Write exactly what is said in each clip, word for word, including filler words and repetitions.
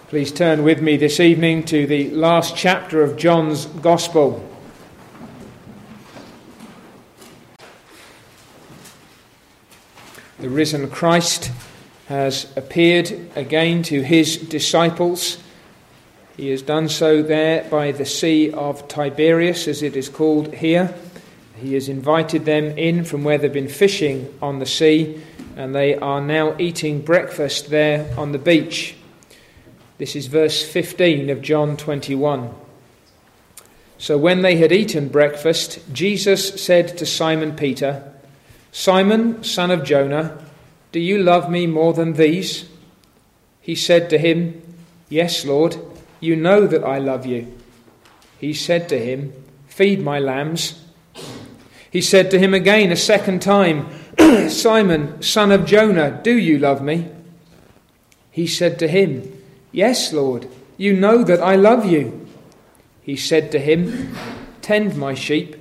Please turn with me this evening to the last chapter of John's Gospel. The risen Christ has appeared again to his disciples. He has done so there by the Sea of Tiberias, as it is called here. He has invited them in from where they've been fishing on the sea, and they are now eating breakfast there on the beach. This is verse fifteen of John twenty-one. So when they had eaten breakfast, Jesus said to Simon Peter, "Simon, son of Jonah, do you love me more than these?" He said to him, "Yes, Lord, you know that I love you." He said to him, "Feed my lambs." He said to him again a second time, "Simon, son of Jonah, do you love me?" He said to him, "Yes, Lord, you know that I love you." He said to him, "Tend my sheep."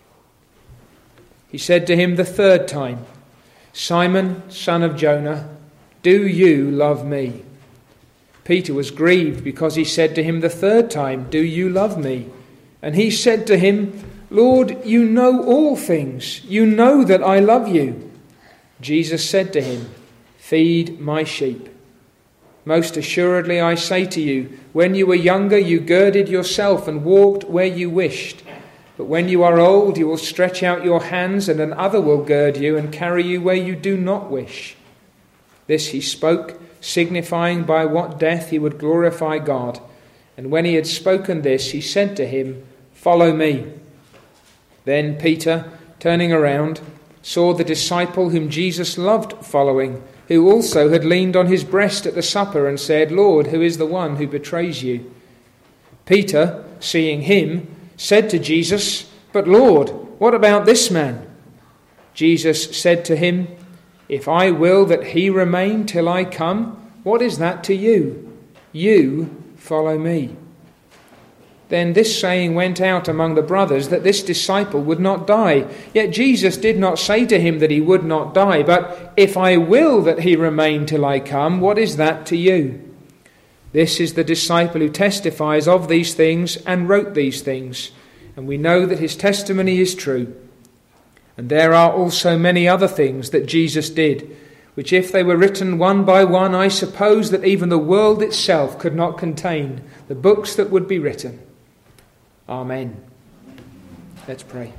He said to him the third time, "Simon, son of Jonah, do you love me?" Peter was grieved because he said to him the third time, "Do you love me?" And he said to him, "Lord, you know all things. You know that I love you." Jesus said to him, "Feed my sheep. Most assuredly I say to you, when you were younger you girded yourself and walked where you wished. But when you are old you will stretch out your hands and another will gird you and carry you where you do not wish." This he spoke, signifying by what death he would glorify God. And when he had spoken this, he said to him, "Follow me." Then Peter, turning around, saw the disciple whom Jesus loved following, who also had leaned on his breast at the supper and said, "Lord, who is the one who betrays you?" Peter, seeing him, said to Jesus, "But Lord, what about this man?" Jesus said to him, "If I will that he remain till I come, what is that to you? You follow me." Then this saying went out among the brothers that this disciple would not die. Yet Jesus did not say to him that he would not die, but, "If I will that he remain till I come, what is that to you?" This is the disciple who testifies of these things and wrote these things, and we know that his testimony is true. And there are also many other things that Jesus did, which if they were written one by one, I suppose that even the world itself could not contain the books that would be written. Amen. Let's pray.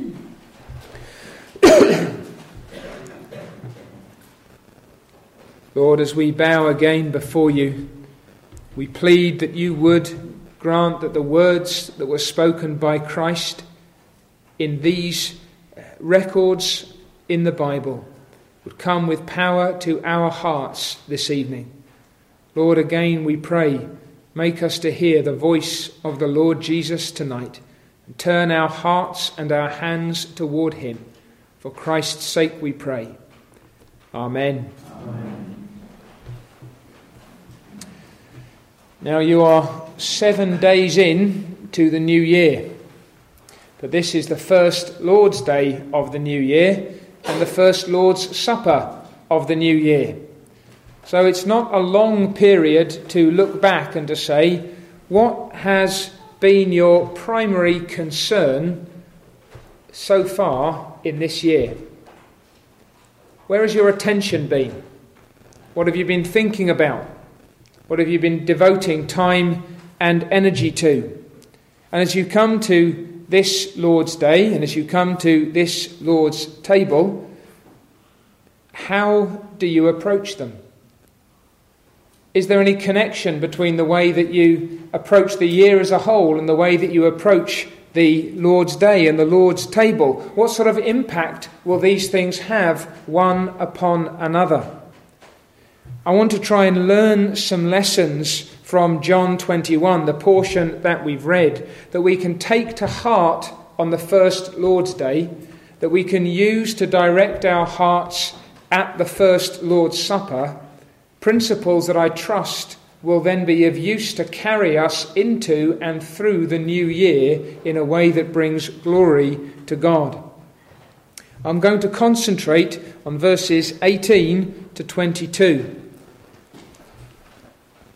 Lord, as we bow again before you, we plead that you would grant that the words that were spoken by Christ in these records in the Bible would come with power to our hearts this evening. Lord, again we pray, make us to hear the voice of the Lord Jesus tonight, and turn our hearts and our hands toward him. For Christ's sake we pray. Amen. Amen. Now you are seven days in to the new year, but this is the first Lord's Day of the new year and the first Lord's Supper of the new year. So it's not a long period to look back and to say, what has been your primary concern so far in this year? Where has your attention been? What have you been thinking about? What have you been devoting time and energy to? And as you come to this Lord's Day, and as you come to this Lord's table, how do you approach them? Is there any connection between the way that you approach the year as a whole and the way that you approach the Lord's Day and the Lord's table? What sort of impact will these things have one upon another? I want to try and learn some lessons from John twenty-one, the portion that we've read, that we can take to heart on the first Lord's Day, that we can use to direct our hearts at the first Lord's Supper, principles that I trust will then be of use to carry us into and through the new year in a way that brings glory to God. I'm going to concentrate on verses eighteen to twenty-two.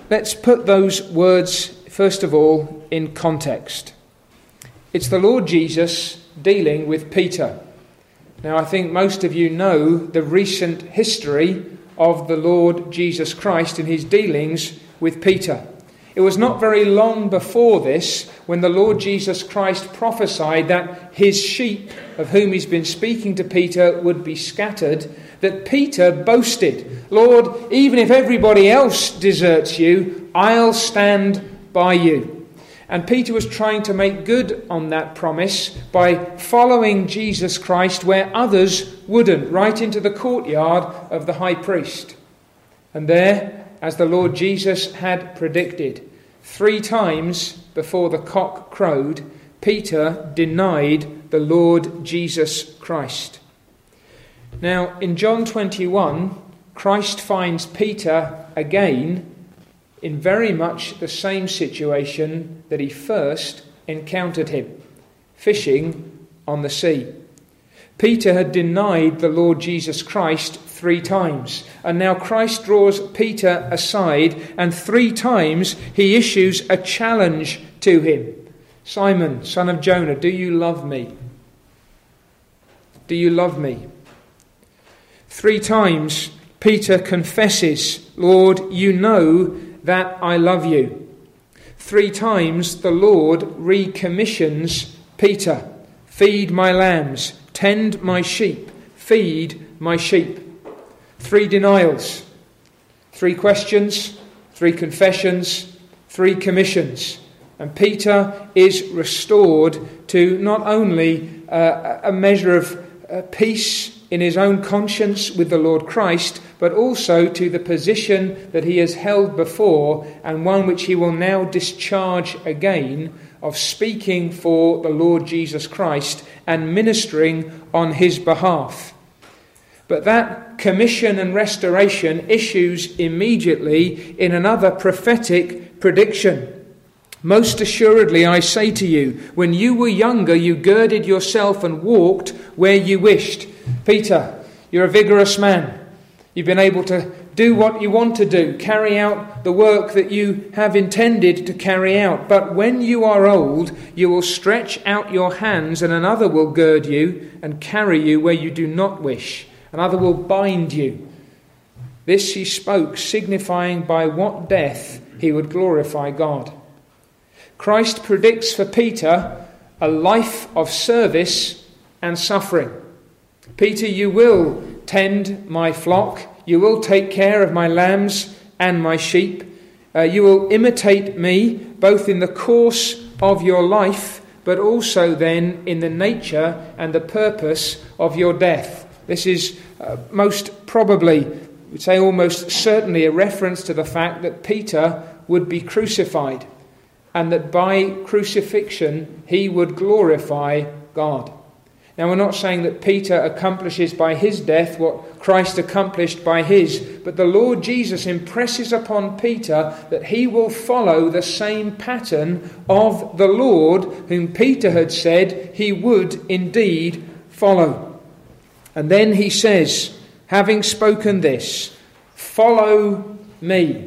let's put those words, first of all, in context. It's the Lord Jesus dealing with Peter. Now, I think most of you know the recent history of the Lord Jesus Christ and his dealings with Peter. It was not very long before this when the Lord Jesus Christ prophesied that his sheep, of whom he's been speaking to Peter, would be scattered, that Peter boasted, "Lord, even if everybody else deserts you, I'll stand by you." And Peter was trying to make good on that promise by following Jesus Christ where others wouldn't, right into the courtyard of the high priest. And there, as the Lord Jesus had predicted, three times before the cock crowed, Peter denied the Lord Jesus Christ. Now, in John twenty-one, Christ finds Peter again in very much the same situation that he first encountered him, fishing on the sea. Peter had denied the Lord Jesus Christ three times, and now Christ draws Peter aside, and three times he issues a challenge to him. "Simon, son of Jonah, do you love me? Do you love me?" Three times Peter confesses, "Lord, you know that I love you." Three times the Lord recommissions Peter. "Feed my lambs, tend my sheep, feed my sheep." Three denials, three questions, three confessions, three commissions. And Peter is restored to not only uh, a measure of uh, peace in his own conscience with the Lord Christ, but also to the position that he has held before, and one which he will now discharge again, of speaking for the Lord Jesus Christ and ministering on his behalf. But that commission and restoration issues immediately in another prophetic prediction. "Most assuredly I say to you, when you were younger you girded yourself and walked where you wished." Peter, you're a vigorous man. You've been able to do what you want to do, carry out the work that you have intended to carry out. But when you are old, you will stretch out your hands, and another will gird you and carry you where you do not wish. Another will bind you. This he spoke, signifying by what death he would glorify God. Christ predicts for Peter a life of service and suffering. "Peter, you will tend my flock, you will take care of my lambs and my sheep, uh, you will imitate me both in the course of your life, but also then in the nature and the purpose of your death." This is uh, most probably, we'd say almost certainly, a reference to the fact that Peter would be crucified, and that by crucifixion he would glorify God. Now, we're not saying that Peter accomplishes by his death what Christ accomplished by his, but the Lord Jesus impresses upon Peter that he will follow the same pattern of the Lord whom Peter had said he would indeed follow. And then he says, having spoken this, "Follow me.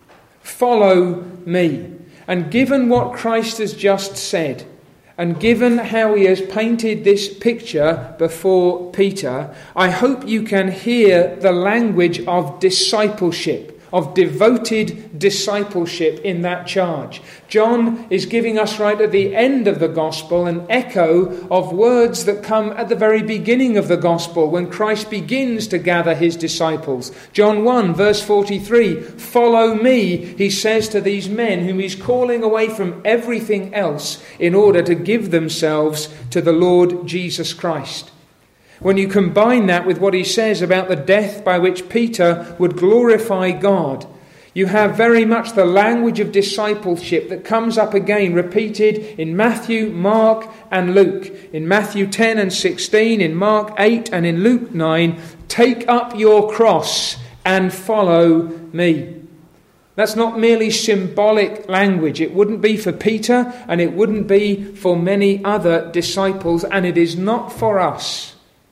Follow me." And given what Christ has just said, and given how he has painted this picture before Peter, I hope you can hear the language of discipleship, of devoted discipleship in that charge. John is giving us right at the end of the gospel an echo of words that come at the very beginning of the gospel when Christ begins to gather his disciples. John one verse forty-three, "Follow me," he says to these men whom he's calling away from everything else in order to give themselves to the Lord Jesus Christ. When you combine that with what he says about the death by which Peter would glorify God, you have very much the language of discipleship that comes up again, repeated in Matthew, Mark, and Luke. In Matthew ten and sixteen, in Mark eight, and in Luke nine, "Take up your cross and follow me." That's not merely symbolic language. It wouldn't be for Peter, and it wouldn't be for many other disciples, and it is not for us.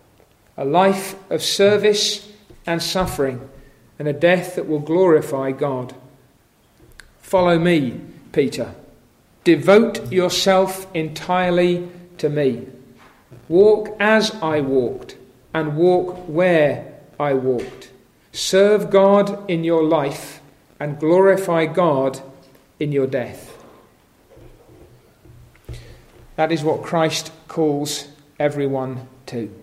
A life of service and suffering, and a death that will glorify God. Follow me, Peter. Devote yourself entirely to me. Walk as I walked, and walk where I walked. Serve God in your life, and glorify God in your death. That is what Christ calls everyone to.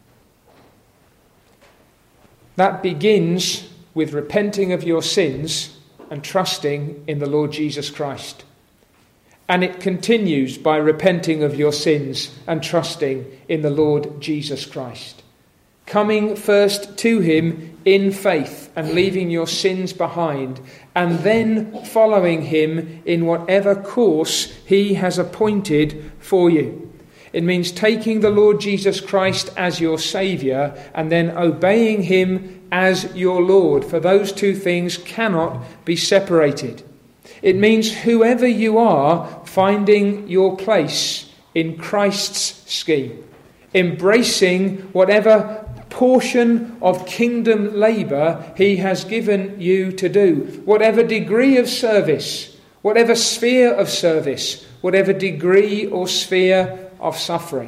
That begins with repenting of your sins and trusting in the Lord Jesus Christ. And it continues by repenting of your sins and trusting in the Lord Jesus Christ. Coming first to him in faith and leaving your sins behind, and then following him in whatever course he has appointed for you. It means taking the Lord Jesus Christ as your Saviour and then obeying him as your Lord, for those two things cannot be separated. It means whoever you are, finding your place in Christ's scheme, embracing whatever portion of kingdom labour he has given you to do, whatever degree of service, whatever sphere of service, whatever degree or sphere of suffering.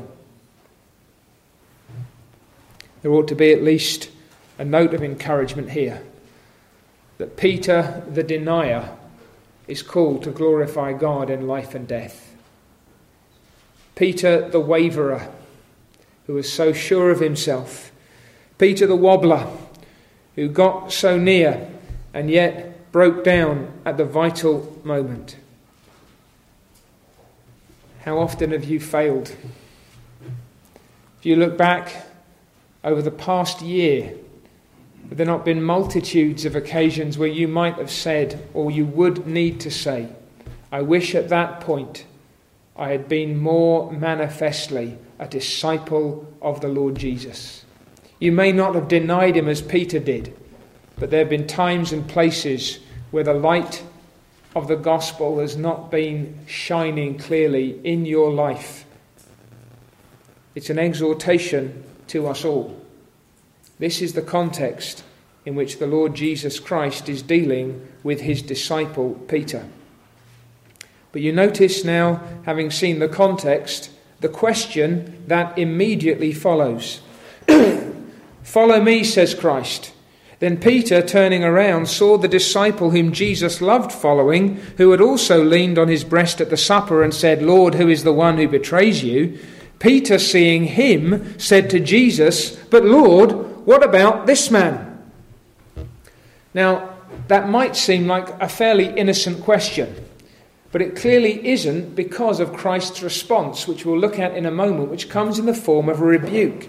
There ought to be at least a note of encouragement here that Peter the denier is called to glorify God in life and death. Peter the waverer, who was so sure of himself. Peter the wobbler, who got so near and yet broke down at the vital moment. How often have you failed? If you look back over the past year, have there not been multitudes of occasions where you might have said, or you would need to say, I wish at that point I had been more manifestly a disciple of the Lord Jesus. You may not have denied him as Peter did, but there have been times and places where the light of the gospel has not been shining clearly in your life. It's an exhortation to us all. This is the context in which the Lord Jesus Christ is dealing with his disciple Peter. But you notice now, having seen the context, the question that immediately follows. Follow me, says Christ. Then Peter, turning around, saw the disciple whom Jesus loved following, who had also leaned on his breast at the supper and said, Lord, who is the one who betrays you? Peter, seeing him, said to Jesus, But Lord, what about this man? Now, that might seem like a fairly innocent question, but it clearly isn't because of Christ's response, which we'll look at in a moment, which comes in the form of a rebuke.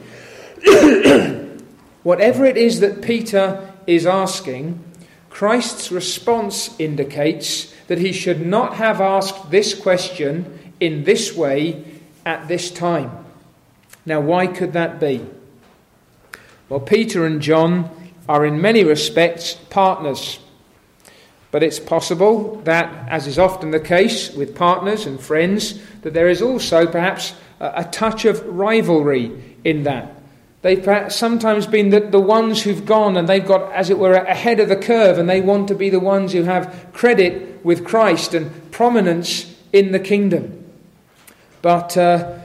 Whatever it is that Peter is asking, Christ's response indicates that he should not have asked this question in this way at this time. Now, why could that be? Well, Peter and John are in many respects partners. But it's possible that, as is often the case with partners and friends, that there is also perhaps a, a touch of rivalry in that. They've perhaps sometimes been the, the ones who've gone and they've got, as it were, ahead of the curve, and they want to be the ones who have credit with Christ and prominence in the kingdom. But uh,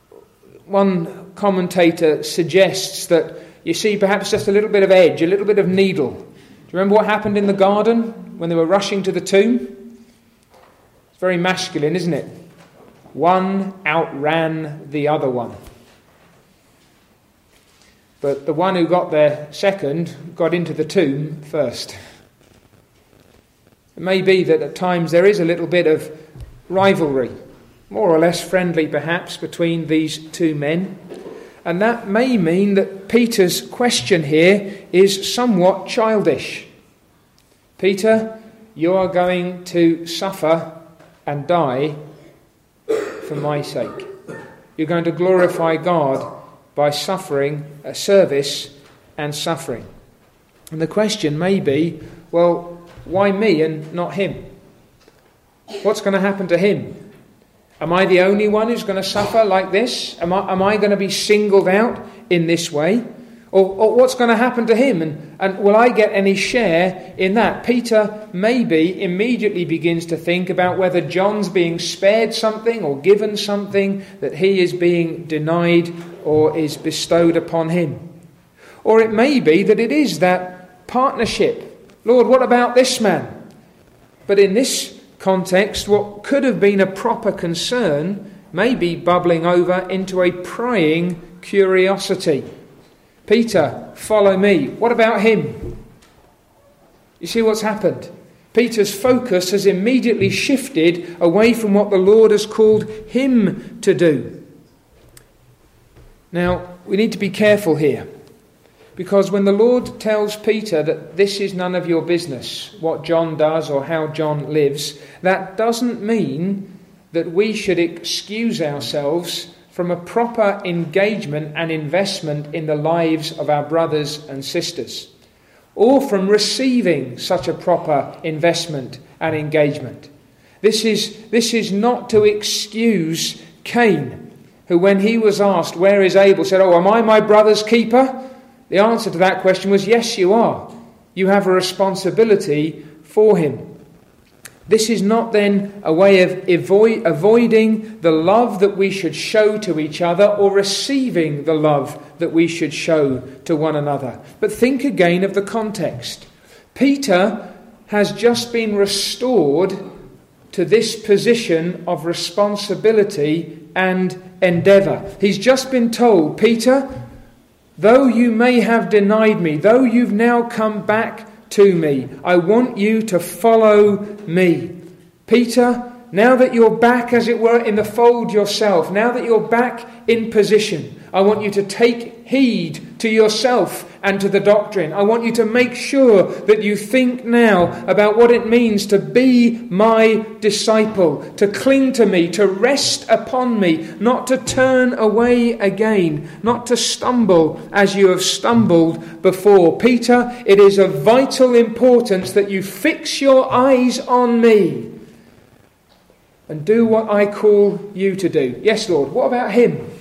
one commentator suggests that you see perhaps just a little bit of edge, a little bit of needle. Do you remember what happened in the garden when they were rushing to the tomb? It's very masculine, isn't it? One outran the other one. But the one who got there second got into the tomb first. It may be that at times there is a little bit of rivalry, more or less friendly perhaps, between these two men. And that may mean that Peter's question here is somewhat childish. Peter, you are going to suffer and die for my sake. You're going to glorify God by suffering, a service and suffering. And the question may be, well, why me and not him? What's going to happen to him? Am I the only one who's going to suffer like this? Am I, am I going to be singled out in this way? Or, or what's going to happen to him? And, and will I get any share in that? Peter maybe immediately begins to think about whether John's being spared something or given something that he is being denied or is bestowed upon him. Or it may be that it is that partnership. Lord, what about this man? But in this context, what could have been a proper concern may be bubbling over into a prying curiosity. Peter, follow me. What about him? You see what's happened? Peter's focus has immediately shifted away from what the Lord has called him to do. Now, we need to be careful here, because when the Lord tells Peter that this is none of your business, what John does or how John lives, that doesn't mean that we should excuse ourselves from a proper engagement and investment in the lives of our brothers and sisters, or from receiving such a proper investment and engagement. This is, this is not to excuse Cain, who when he was asked, where is Abel, said, oh, am I my brother's keeper? The answer to that question was, yes, you are. You have a responsibility for him. This is not then a way of avoid, avoiding the love that we should show to each other or receiving the love that we should show to one another. But think again of the context. Peter has just been restored to this position of responsibility and endeavour. He's just been told, Peter, though you may have denied me, though you've now come back to me, I want you to follow me. Peter, now that you're back, as it were, in the fold yourself, now that you're back in position, I want you to take heed to yourself and to the doctrine. I want you to make sure that you think now about what it means to be my disciple, to cling to me, to rest upon me, not to turn away again, not to stumble as you have stumbled before. Peter, it is of vital importance that you fix your eyes on me and do what I call you to do. Yes, Lord, what about him?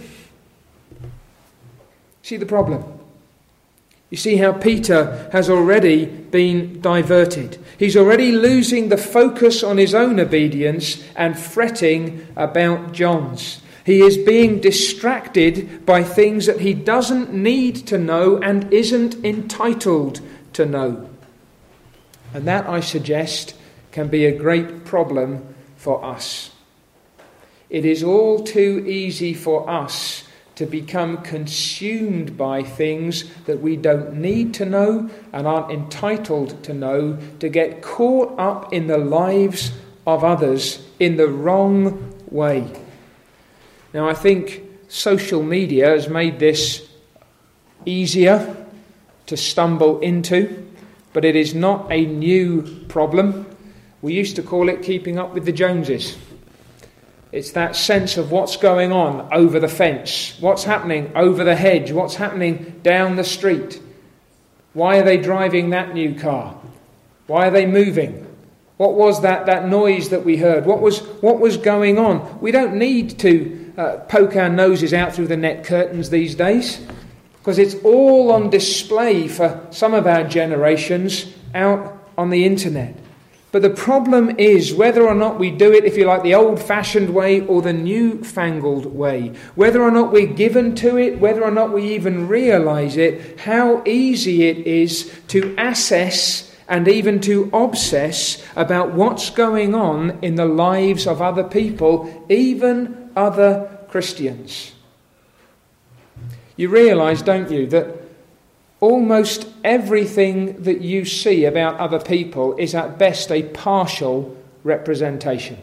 See the problem? You see how Peter has already been diverted. He's already losing the focus on his own obedience and fretting about John's. He is being distracted by things that he doesn't need to know and isn't entitled to know. And that, I suggest, can be a great problem for us. It is all too easy for us to become consumed by things that we don't need to know and aren't entitled to know, to get caught up in the lives of others in the wrong way. Now, I think social media has made this easier to stumble into, but it is not a new problem. We used to call it keeping up with the Joneses. It's that sense of what's going on over the fence, what's happening over the hedge, what's happening down the street. Why are they driving that new car? Why are they moving? What was that, that noise that we heard? What was, what was going on? We don't need to uh, poke our noses out through the net curtains these days, because it's all on display for some of our generations out on the internet. But the problem is whether or not we do it, if you like, the old-fashioned way or the new-fangled way. Whether or not we're given to it, whether or not we even realise it, how easy it is to assess and even to obsess about what's going on in the lives of other people, even other Christians. You realise, don't you, that almost everything that you see about other people is at best a partial representation.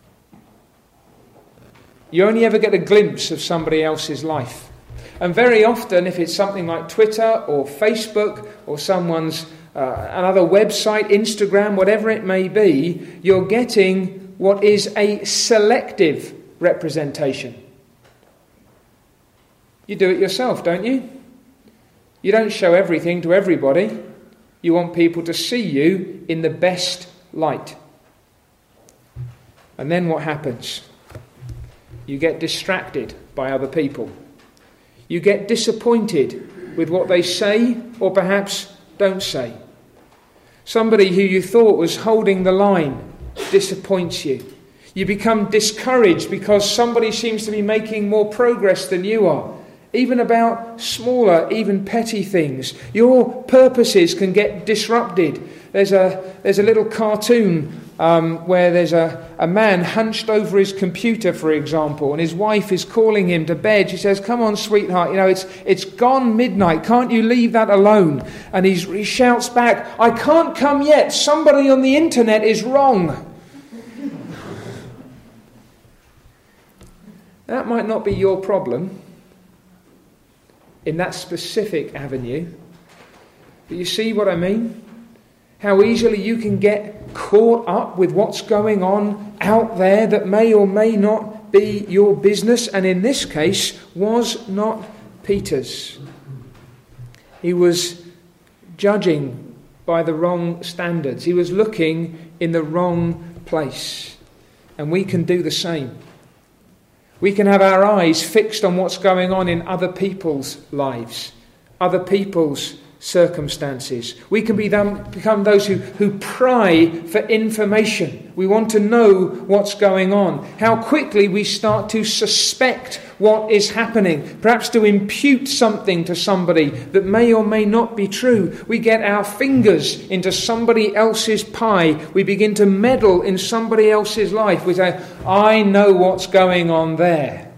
You only ever get a glimpse of somebody else's life. And very often, if it's something like Twitter or Facebook or someone's uh, another website, Instagram, whatever it may be, you're getting what is a selective representation. You do it yourself, don't you? You don't show everything to everybody. You want people to see you in the best light. And then what happens? You get distracted by other people. You get disappointed with what they say or perhaps don't say. Somebody who you thought was holding the line disappoints you. You become discouraged because somebody seems to be making more progress than you are. Even about smaller, even petty things. Your purposes can get disrupted. There's a there's a little cartoon um, where there's a, a man hunched over his computer, for example, and his wife is calling him to bed. She says, "Come on, sweetheart, you know, it's it's gone midnight. Can't you leave that alone?" And he's, he shouts back, "I can't come yet. Somebody on the internet is wrong." That might not be your problem in that specific avenue. But you see what I mean? How easily you can get caught up with what's going on out there that may or may not be your business, and in this case was not Peter's. He was judging by the wrong standards. He was looking in the wrong place. And we can do the same. We can have our eyes fixed on what's going on in other people's lives, other people's circumstances. We can be them, become those who, who pry for information. We want to know what's going on. How quickly we start to suspect what is happening, perhaps to impute something to somebody that may or may not be true. We get our fingers into somebody else's pie. We begin to meddle in somebody else's life. We say, "I know what's going on there."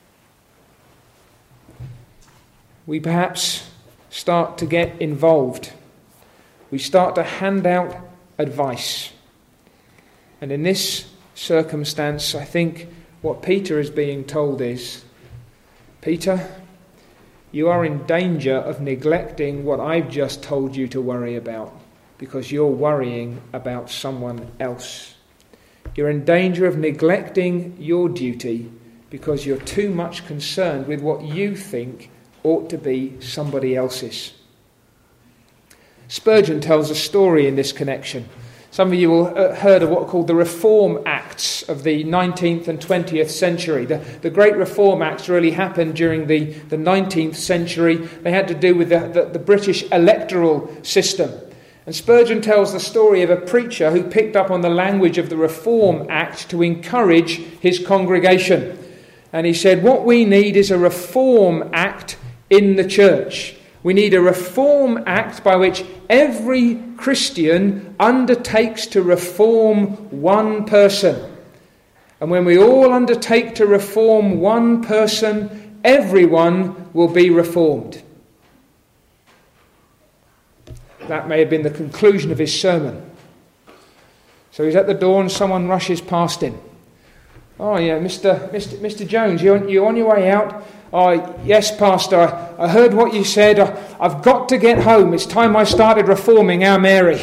We perhaps start to get involved. We start to hand out advice. And in this circumstance, I think what Peter is being told is, Peter, you are in danger of neglecting what I've just told you to worry about, because you're worrying about someone else. You're in danger of neglecting your duty because you're too much concerned with what you think ought to be somebody else's. Spurgeon tells a story in this connection. Some of you will have heard of what are called the Reform Acts of the nineteenth and twentieth century. The, the Great Reform Acts really happened during the, the nineteenth century. They had to do with the, the, the British electoral system. And Spurgeon tells the story of a preacher who picked up on the language of the Reform Act to encourage his congregation. And he said, what we need is a Reform Act in the church. We need a Reform Act by which every Christian undertakes to reform one person. And when we all undertake to reform one person, everyone will be reformed. That may have been the conclusion of his sermon. So he's at the door and someone rushes past him. "Oh yeah, Mister Mister Mister Jones, you you on your way out?" "Oh yes, Pastor. I, I heard what you said. I, I've got to get home. It's time I started reforming our Mary."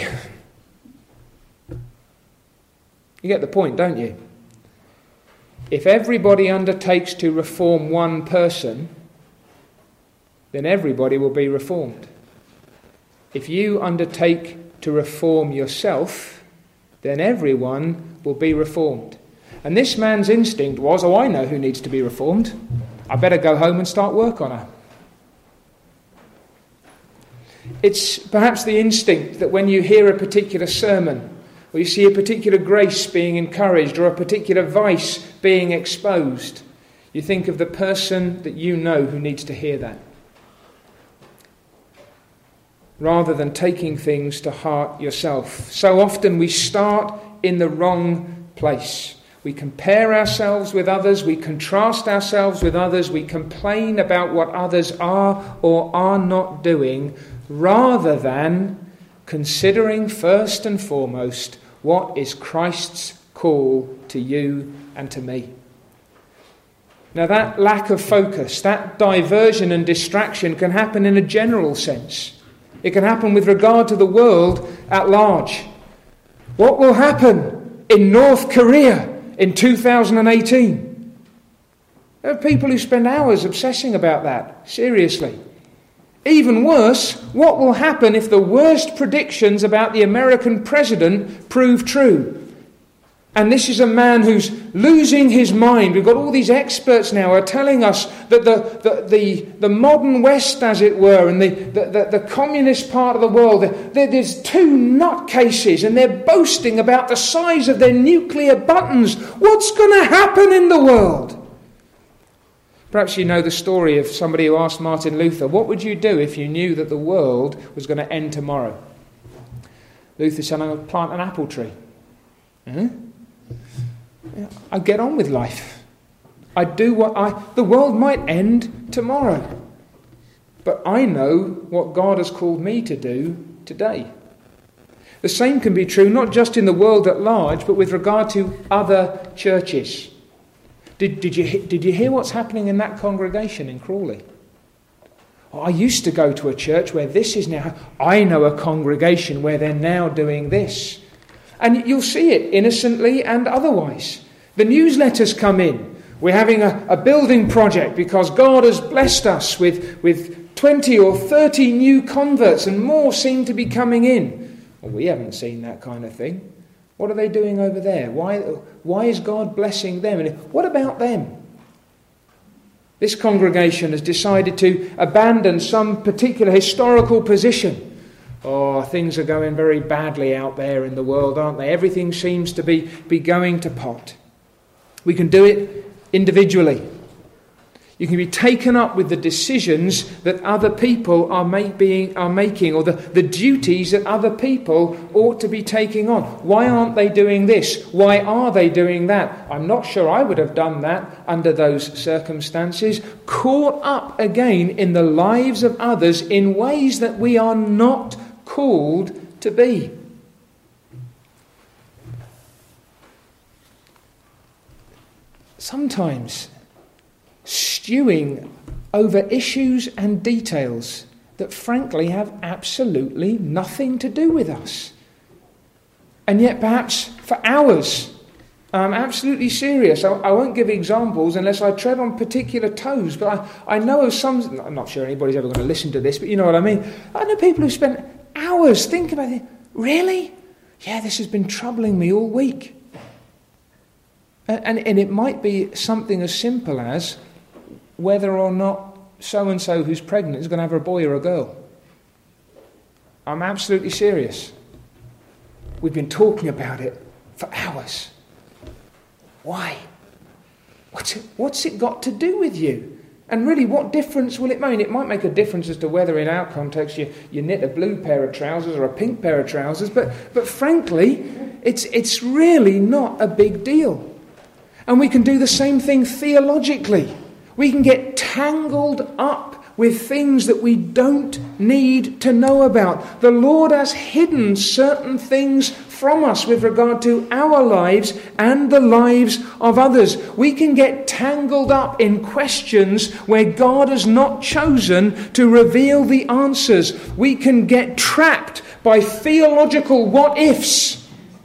You get the point, don't you? If everybody undertakes to reform one person, then everybody will be reformed. If you undertake to reform yourself, then everyone will be reformed. And this man's instinct was, "Oh, I know who needs to be reformed. I better go home and start work on her." It's perhaps the instinct that when you hear a particular sermon, or you see a particular grace being encouraged, or a particular vice being exposed, you think of the person that you know who needs to hear that, rather than taking things to heart yourself. So often we start in the wrong place. We compare ourselves with others, we contrast ourselves with others, we complain about what others are or are not doing, rather than considering first and foremost what is Christ's call to you and to me. Now that lack of focus, that diversion and distraction can happen in a general sense. It can happen with regard to the world at large. What will happen in North Korea in two thousand eighteen? There are people who spend hours obsessing about that, seriously. Even worse, what will happen if the worst predictions about the American president prove true? And this is a man who's losing his mind. We've got all these experts now who are telling us that the, the, the, the modern West, as it were, and the, the, the, the communist part of the world, there's two nutcases and they're boasting about the size of their nuclear buttons. What's going to happen in the world? Perhaps you know the story of somebody who asked Martin Luther, what would you do if you knew that the world was going to end tomorrow? Luther said, I'm going to plant an apple tree. Hmm? I'd get on with life. I'd do what I... The world might end tomorrow. But I know what God has called me to do today. The same can be true not just in the world at large, but with regard to other churches. Did, did, you, did you hear what's happening in that congregation in Crawley? Oh, I used to go to a church where this is now... I know a congregation where they're now doing this. And you'll see it innocently and otherwise. The newsletters come in. We're having a, a building project because God has blessed us with, with twenty or thirty new converts and more seem to be coming in. Well, we haven't seen that kind of thing. What are they doing over there? Why, why is God blessing them? And what about them? This congregation has decided to abandon some particular historical position. Oh, things are going very badly out there in the world, aren't they? Everything seems to be, be going to pot. We can do it individually. You can be taken up with the decisions that other people are, make, being, are making, or the, the duties that other people ought to be taking on. Why aren't they doing this? Why are they doing that? I'm not sure I would have done that under those circumstances. Caught up again in the lives of others in ways that we are not called to be. Sometimes stewing over issues and details that frankly have absolutely nothing to do with us. And yet perhaps for hours, I'm absolutely serious. I, I won't give examples unless I tread on particular toes, but I, I know of some, I'm not sure anybody's ever going to listen to this, but you know what I mean. I know people who spent hours thinking about it. Really? Yeah, this has been troubling me all week. And, and, and it might be something as simple as whether or not so-and-so who's pregnant is going to have a boy or a girl. I'm absolutely serious. We've been talking about it for hours. Why? What's it, what's it got to do with you? And really, what difference will it make? It might make a difference as to whether in our context you, you knit a blue pair of trousers or a pink pair of trousers, but, but frankly, it's, it's really not a big deal. And we can do the same thing theologically. We can get tangled up with things that we don't need to know about. The Lord has hidden certain things from us with regard to our lives and the lives of others. We can get tangled up in questions where God has not chosen to reveal the answers. We can get trapped by theological what-ifs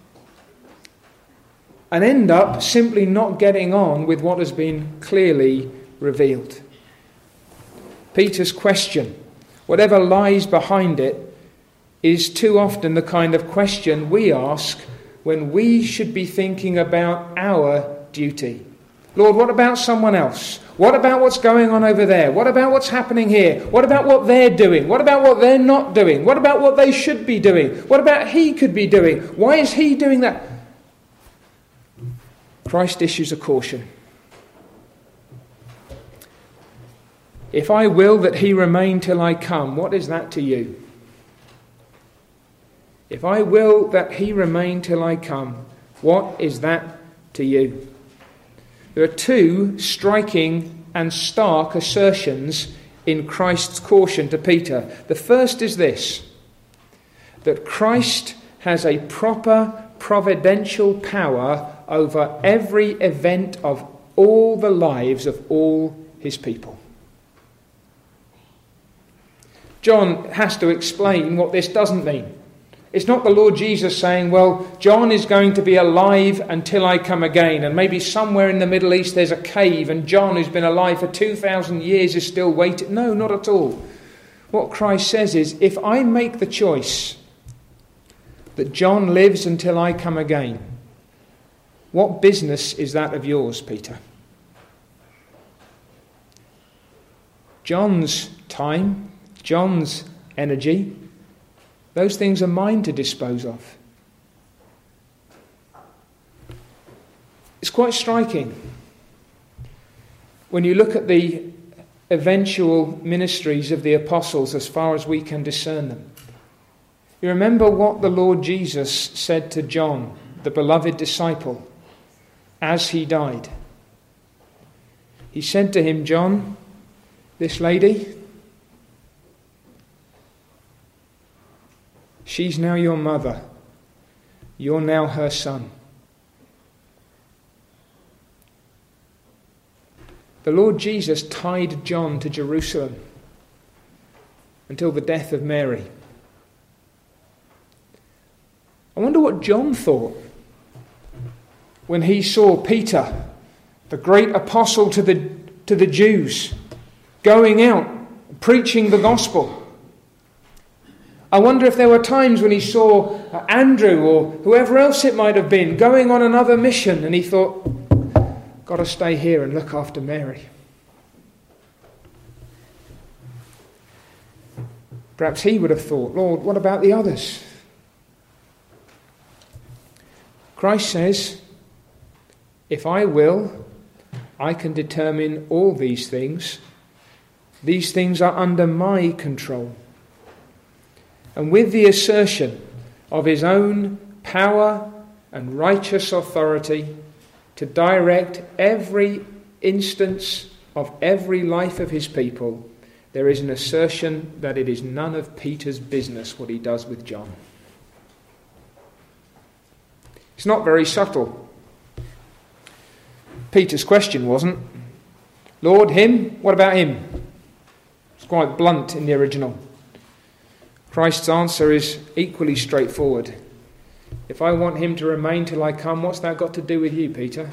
and end up simply not getting on with what has been clearly revealed. Peter's question, whatever lies behind it, is too often the kind of question we ask when we should be thinking about our duty. Lord, what about someone else? What about what's going on over there? What about what's happening here? What about what they're doing? What about what they're not doing? What about what they should be doing? What about he could be doing? Why is he doing that? Christ issues a caution. If I will that he remain till I come, what is that to you? If I will that he remain till I come, what is that to you? There are two striking and stark assertions in Christ's caution to Peter. The first is this, that Christ has a proper providential power over every event of all the lives of all his people. John has to explain what this doesn't mean. It's not the Lord Jesus saying, well, John is going to be alive until I come again, and maybe somewhere in the Middle East there's a cave, and John, who's been alive for two thousand years, is still waiting. No, not at all. What Christ says is, if I make the choice that John lives until I come again, What business is that of yours, Peter? John's time, John's energy, those things are mine to dispose of. It's quite striking when you look at the eventual ministries of the apostles as far as we can discern them. You remember what the Lord Jesus said to John, the beloved disciple, as he died. He said to him, John, this lady, she's now your mother. You're now her son. The Lord Jesus tied John to Jerusalem until the death of Mary. I wonder what John thought when he saw Peter, the great apostle to the, to the Jews, going out, preaching the gospel. I wonder if there were times when he saw Andrew or whoever else it might have been going on another mission and he thought, got to stay here and look after Mary. Perhaps he would have thought, Lord, what about the others? Christ says, if I will, I can determine all these things. These things are under my control. And with the assertion of his own power and righteous authority to direct every instance of every life of his people, there is an assertion that it is none of Peter's business what he does with John. It's not very subtle. Peter's question wasn't, Lord, him? What about him? It's quite blunt in the original. Christ's answer is equally straightforward. If I want him to remain till I come, what's that got to do with you, Peter?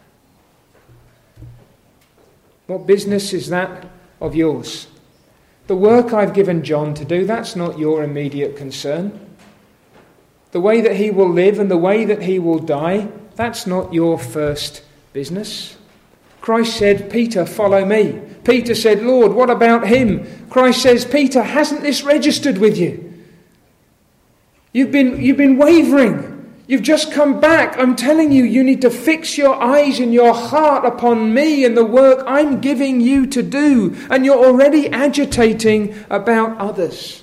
What business is that of yours? The work I've given John to do, that's not your immediate concern. The way that he will live and the way that he will die, that's not your first business. Christ said, Peter, follow me. Peter said, Lord, what about him? Christ says, Peter, hasn't this registered with you? You've been, you've been wavering. You've just come back. I'm telling you, you need to fix your eyes and your heart upon me and the work I'm giving you to do. And you're already agitating about others.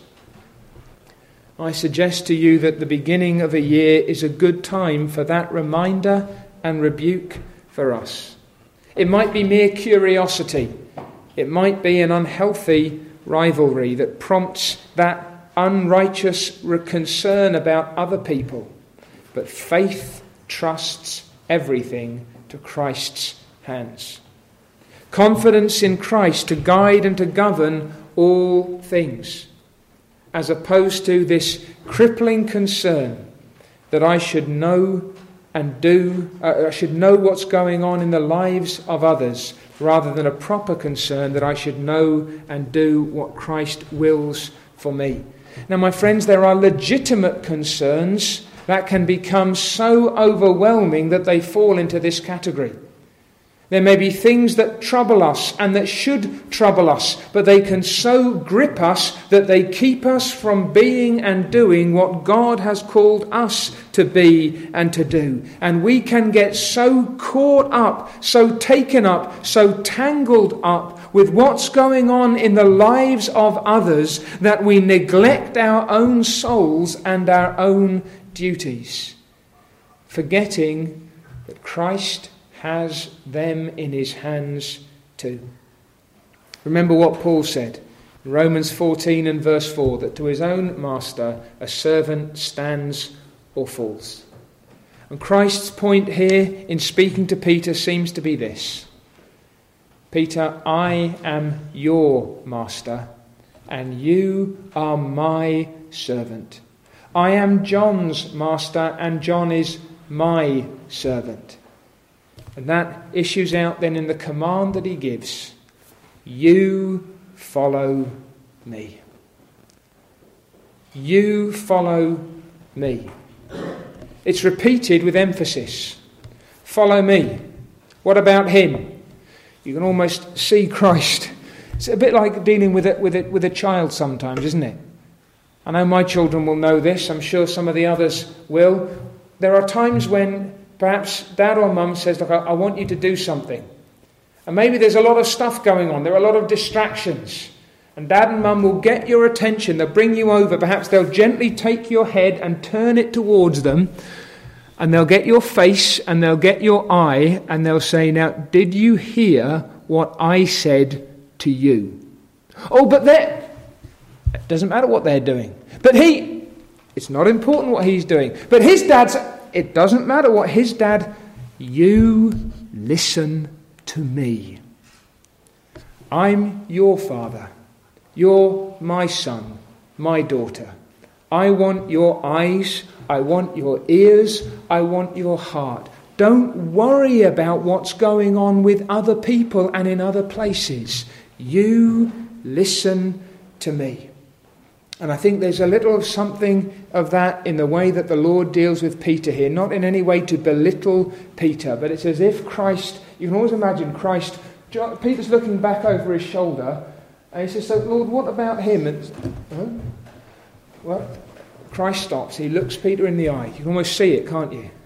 I suggest to you that the beginning of a year is a good time for that reminder and rebuke for us. It might be mere curiosity. It might be an unhealthy rivalry that prompts that unrighteous concern about other people. But faith trusts everything to Christ's hands. Confidence in Christ to guide and to govern all things, as opposed to this crippling concern that I should know and do, uh, I should know what's going on in the lives of others, rather than a proper concern that I should know and do what Christ wills for me. Now, my friends, there are legitimate concerns that can become so overwhelming that they fall into this category. There may be things that trouble us and that should trouble us, but they can so grip us that they keep us from being and doing what God has called us to be and to do. And we can get so caught up, so taken up, so tangled up with what's going on in the lives of others that we neglect our own souls and our own duties, forgetting that Christ has them in his hands too. Remember what Paul said in Romans fourteen and verse four, that to his own master a servant stands or falls. And Christ's point here in speaking to Peter seems to be this: Peter, I am your master and you are my servant. I am John's master and John is my servant. And that issues out then in the command that he gives. You follow me. You follow me. It's repeated with emphasis. follow me. What about him? You can almost see Christ. It's a bit like dealing with it with it with a child sometimes, isn't it? I know my children will know this. I'm sure some of the others will. There are times when perhaps dad or mum says, look, I, I want you to do something. And maybe there's a lot of stuff going on. There are a lot of distractions. And dad and mum will get your attention. They'll bring you over. Perhaps they'll gently take your head and turn it towards them. And they'll get your face and they'll get your eye. And they'll say, now, did you hear what I said to you? Oh, but they're... It doesn't matter what they're doing. But he... It's not important what he's doing. But his dad's... It doesn't matter what his dad... You listen to me. I'm your father. You're my son, my daughter. I want your eyes, I want your ears, I want your heart. Don't worry about what's going on with other people and in other places. You listen to me. And I think there's a little of something of that in the way that the Lord deals with Peter here. Not in any way to belittle Peter, but it's as if Christ, you can always imagine Christ, Peter's looking back over his shoulder, and he says, so Lord, what about him? And, oh, well, Christ stops. He looks Peter in the eye. You can almost see it, can't you?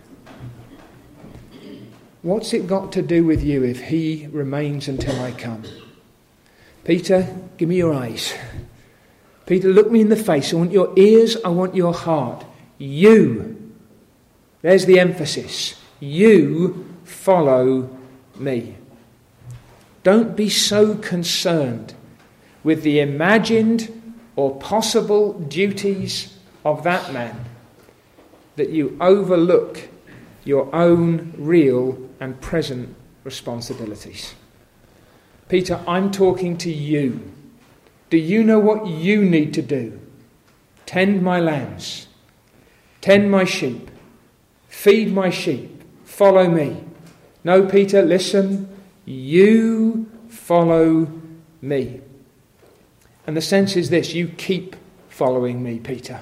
What's it got to do with you if he remains until I come? Peter, give me your eyes. Peter, look me in the face. I want your ears. I want your heart. You. There's the emphasis. You follow me. Don't be so concerned with the imagined or possible duties of that man that you overlook your own real and present responsibilities. Peter, I'm talking to you. Do you know what you need to do? Tend my lambs. Tend my sheep. Feed my sheep. Follow me. No, Peter, listen. You follow me. And the sense is this, you keep following me, Peter.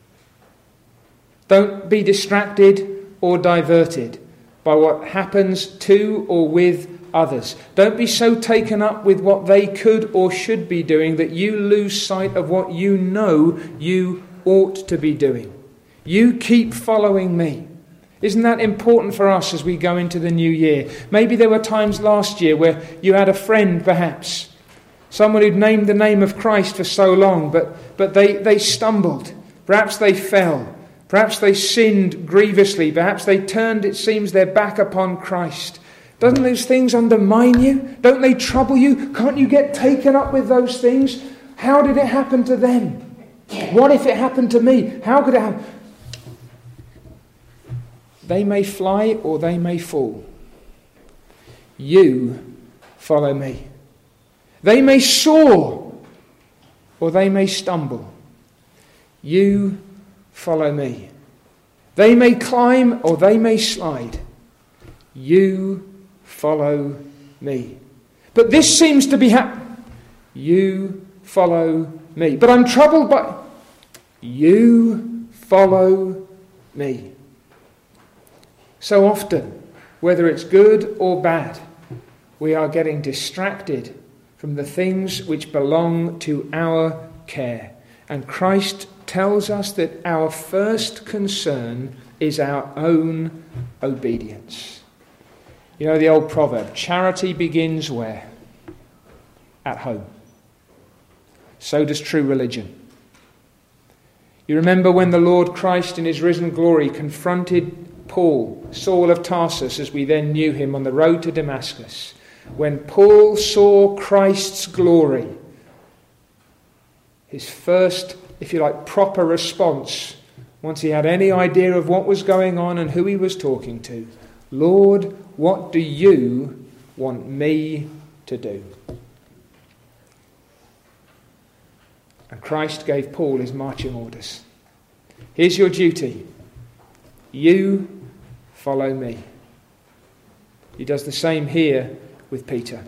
Don't be distracted or diverted by what happens to or with others. Don't be so taken up with what they could or should be doing that you lose sight of what you know you ought to be doing. You keep following me. Isn't that important for us as we go into the new year? Maybe there were times last year where you had a friend, perhaps, someone who'd named the name of Christ for so long, but, but they, they stumbled. Perhaps they fell. Perhaps they sinned grievously. Perhaps they turned, it seems, their back upon Christ. Doesn't those things undermine you? Don't they trouble you? Can't you get taken up with those things? How did it happen to them? What if it happened to me? How could it happen? They may fly or they may fall. You follow me. They may soar or they may stumble. You follow me. They may climb or they may slide. You follow me. But this seems to be happening. You follow me. But I'm troubled by... You follow me. So often, whether it's good or bad, we are getting distracted from the things which belong to our care. And Christ tells us that our first concern is our own obedience. You know the old proverb, charity begins where? At home. So does true religion. You remember when the Lord Christ in his risen glory confronted Paul, Saul of Tarsus, as we then knew him, on the road to Damascus. When Paul saw Christ's glory, his first, if you like, proper response, once he had any idea of what was going on and who he was talking to, Lord, what do you want me to do? And Christ gave Paul his marching orders. Here's your duty. You follow me. He does the same here with Peter.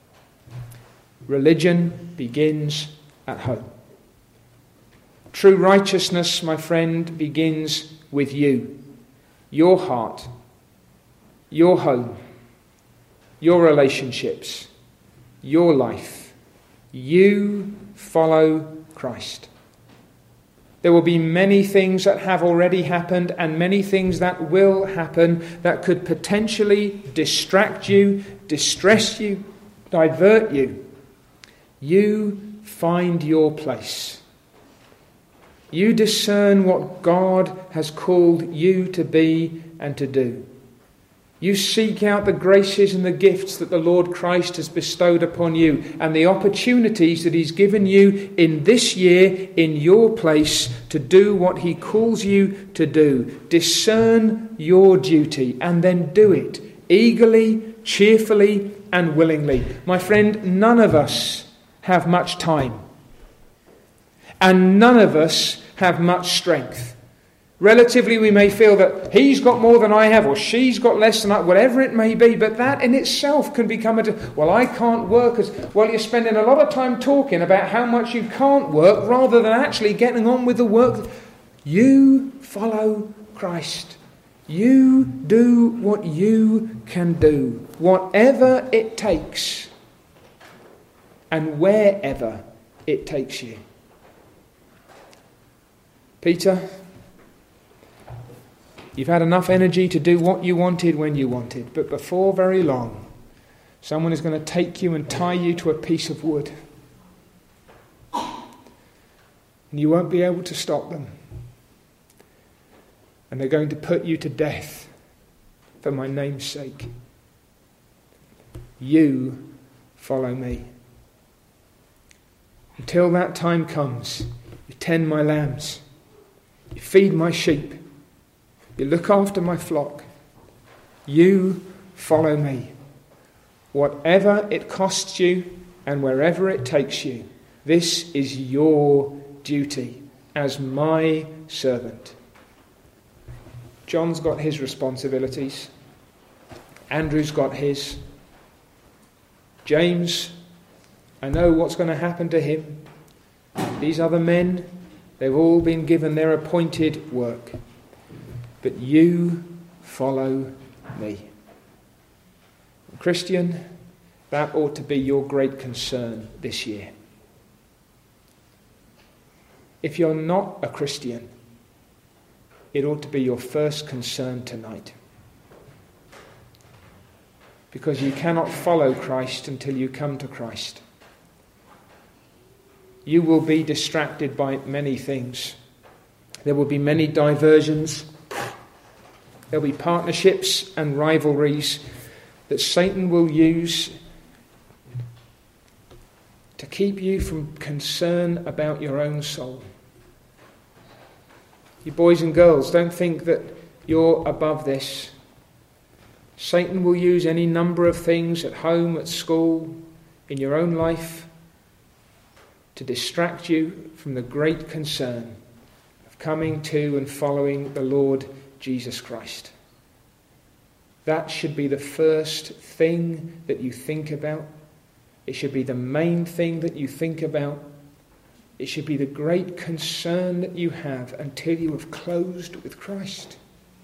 Religion begins at home. True righteousness, my friend, begins with you. Your heart, your home, your relationships, your life. You follow Christ. There will be many things that have already happened and many things that will happen that could potentially distract you, distress you, divert you. You find your place. You discern what God has called you to be and to do. You seek out the graces and the gifts that the Lord Christ has bestowed upon you and the opportunities that he's given you in this year in your place to do what he calls you to do. Discern your duty and then do it eagerly, cheerfully and willingly. My friend, none of us have much time and none of us have much strength. Relatively, we may feel that he's got more than I have or she's got less than I, whatever it may be, but that in itself can become a, well, I can't work as, well, you're spending a lot of time talking about how much you can't work rather than actually getting on with the work. You follow Christ. You do what you can do, whatever it takes and wherever it takes you. Peter, you've had enough energy to do what you wanted when you wanted, but before very long, someone is going to take you and tie you to a piece of wood. And you won't be able to stop them. And they're going to put you to death for my name's sake. You follow me. Until that time comes, you tend my lambs. You feed my sheep. You look after my flock. You follow me. Whatever it costs you and wherever it takes you, this is your duty as my servant. John's got his responsibilities. Andrew's got his. James, I know what's going to happen to him. These other men, they've all been given their appointed work. But you follow me. Christian, that ought to be your great concern this year. If you're not a Christian, it ought to be your first concern tonight. Because you cannot follow Christ until you come to Christ. You will be distracted by many things. There will be many diversions. There'll be partnerships and rivalries that Satan will use to keep you from concern about your own soul. You boys and girls, don't think that you're above this. Satan will use any number of things at home, at school, in your own life to distract you from the great concern of coming to and following the Lord Jesus Christ. That should be the first thing that you think about. It should be the main thing that you think about. It should be the great concern that you have until you have closed with Christ.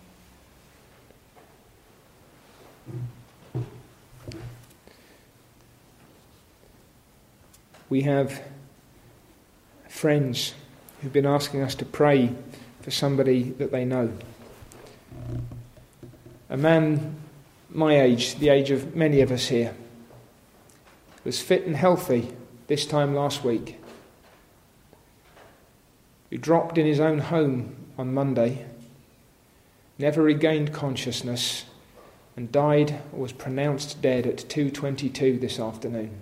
We have friends who've been asking us to pray for somebody that they know. A man my age, the age of many of us here, was fit and healthy this time last week. He dropped in his own home on Monday, never regained consciousness, and died or was pronounced dead at two twenty-two this afternoon.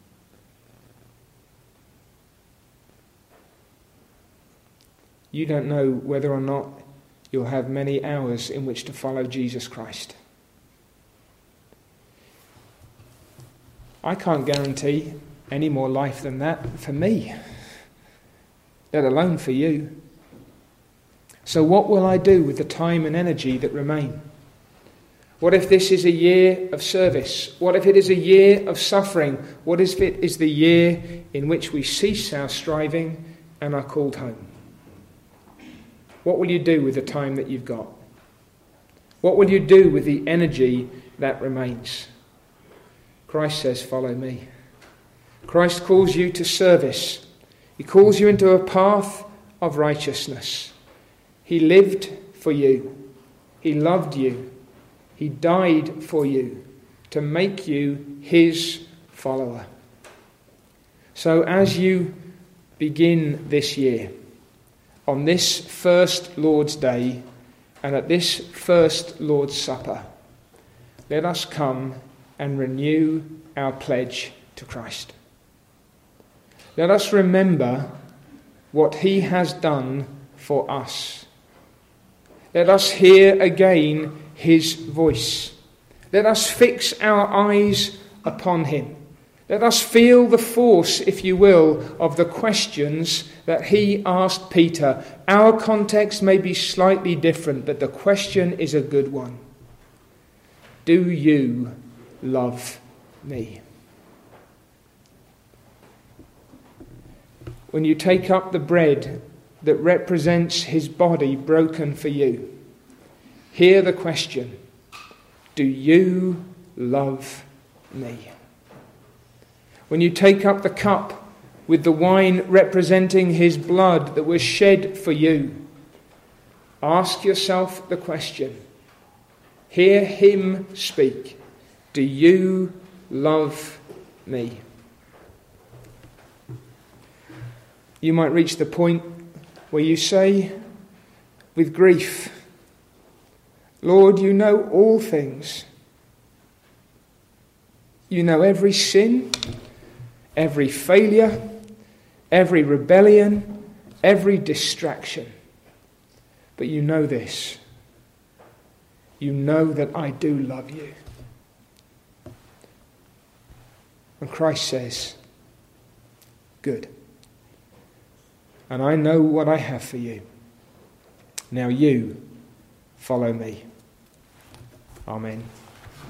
You don't know whether or not you'll have many hours in which to follow Jesus Christ. I can't guarantee any more life than that for me, let alone for you. So what will I do with the time and energy that remain? What if this is a year of service? What if it is a year of suffering? What if it is the year in which we cease our striving and are called home? What will you do with the time that you've got? What will you do with the energy that remains. Christ says, follow me. Christ calls you to service. He calls you into a path of righteousness. He lived for you. He loved you. He died for you to make you his follower. So as you begin this year, on this first Lord's Day and at this first Lord's Supper, let us come and renew our pledge to Christ. Let us remember what he has done for us. Let us hear again his voice. Let us fix our eyes upon him. Let us feel the force, if you will, of the questions that he asked Peter. Our context may be slightly different, but the question is a good one. Do you love me? When you take up the bread that represents his body broken for you, hear the question, do you love me? When you take up the cup with the wine representing his blood that was shed for you, ask yourself the question, hear him speak, do you love me? You might reach the point where you say, with grief, Lord, you know all things. You know every sin, every failure, every rebellion, every distraction. But you know this. You know that I do love you. And Christ says, good. And I know what I have for you. Now you follow me. Amen.